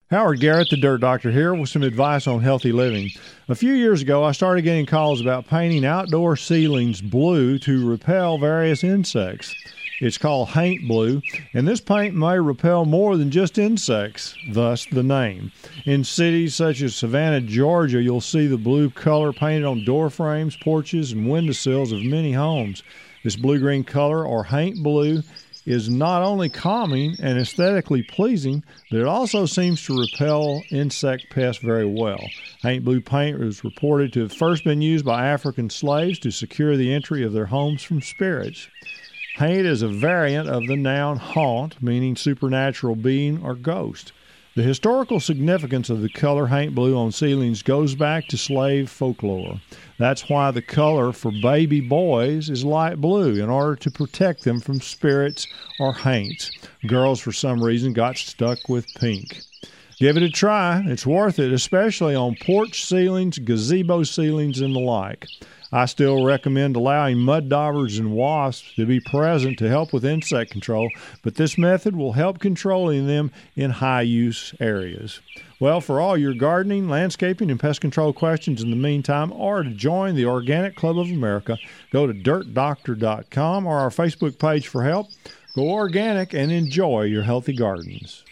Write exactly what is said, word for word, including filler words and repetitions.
Howard Garrett, the Dirt Doctor, here with some advice on healthy living. A few years ago, I started getting calls about painting outdoor ceilings blue to repel various insects. It's called Haint Blue, and this paint may repel more than just insects, thus the name. In cities such as Savannah, Georgia, you'll see the blue color painted on door frames, porches, and windowsills of many homes. This blue-green color, or Haint Blue, is not only calming and aesthetically pleasing, but it also seems to repel insect pests very well. Haint blue paint was reported to have first been used by African slaves to secure the entry of their homes from spirits. Haint is a variant of the noun haunt, meaning supernatural being or ghost. The historical significance of the color Haint blue on ceilings goes back to slave folklore. That's why the color for baby boys is light blue, in order to protect them from spirits or haints. Girls, for some reason, got stuck with pink. Give it a try. It's worth it, especially on porch ceilings, gazebo ceilings, and the like. I still recommend allowing mud daubers and wasps to be present to help with insect control, but this method will help controlling them in high-use areas. Well, for all your gardening, landscaping, and pest control questions in the meantime, or to join the Organic Club of America, go to dirt doctor dot com or our Facebook page for help. Go organic and enjoy your healthy gardens.